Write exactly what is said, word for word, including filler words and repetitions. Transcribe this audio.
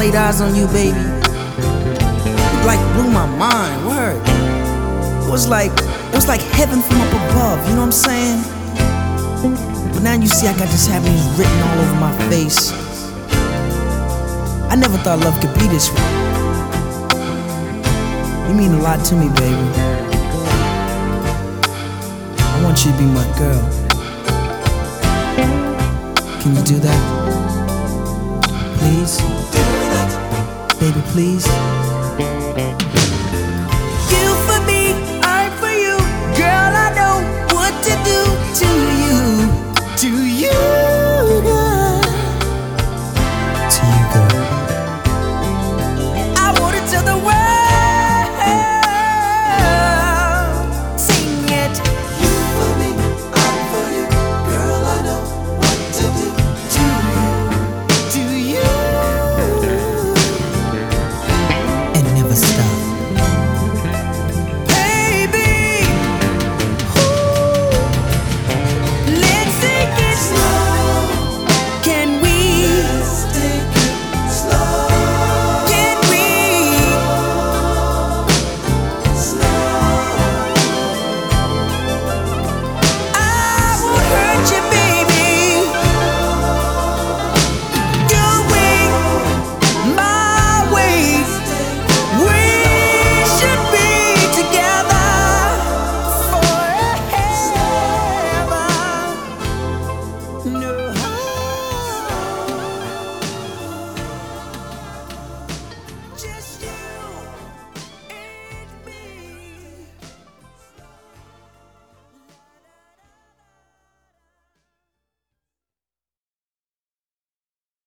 laid eyes on you, baby, it like blew my mind. Word. It was like, it was like heaven from up above, you know what I'm saying? But now you see I got this happiness written all over my face. I never thought love could be this way. You mean a lot to me, baby. I want you to be my girl. Can you do that? Please? Baby, please?